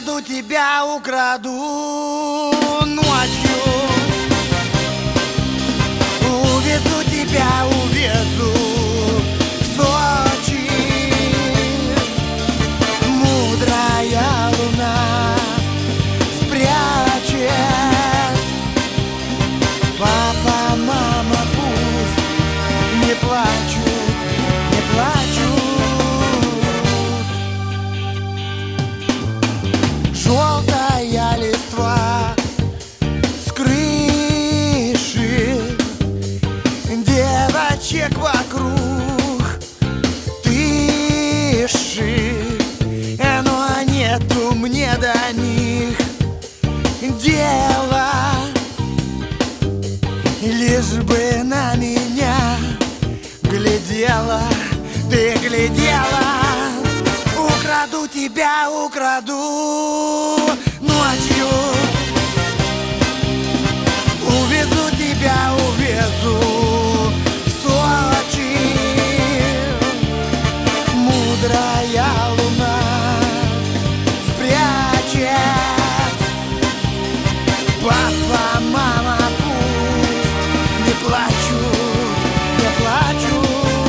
Украду тебя, украду ночью. Увезу тебя, увезу в Сочи. Мудрая луна спрячет. Папа, мама пусть не плачут, не плачут. Желтая листва с крыши, девочек вокруг тысячи, но нету мне до них дела. Лишь бы на меня глядела, ты глядела. Украду тебя, украду ночью. Увезу тебя, увезу в Сочи. Мудрая луна спрячет. Папа, мама пусть не плачут, не плачут.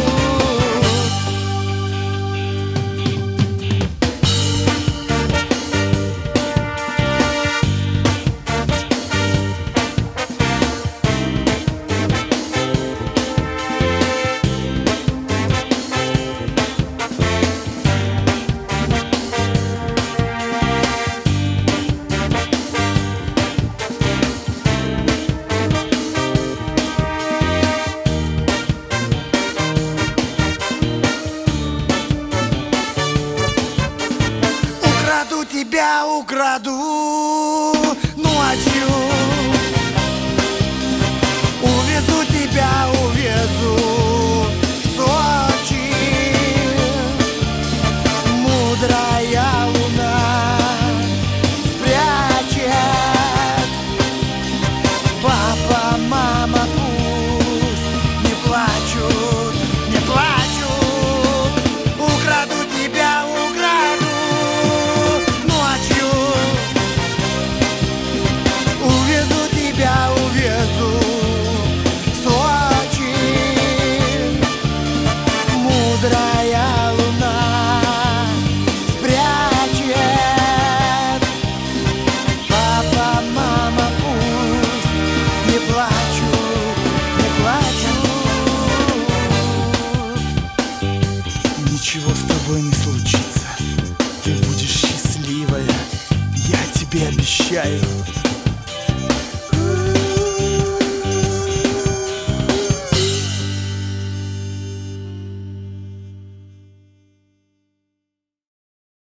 Украду тебя, украду ночью. Увезу тебя, увезу в Сочи. Мудрая луна спрячет. Папа, мама пусть не плачут, не плачут. Украду тебя, украду ночью. Увезу тебя, увезу в Сочи. Мудрая луна спрячет. Папа, мама пусть не плачут, не плачут. Ничего с тобой не случится. Ты будешь счастливая, я тебе обещаю.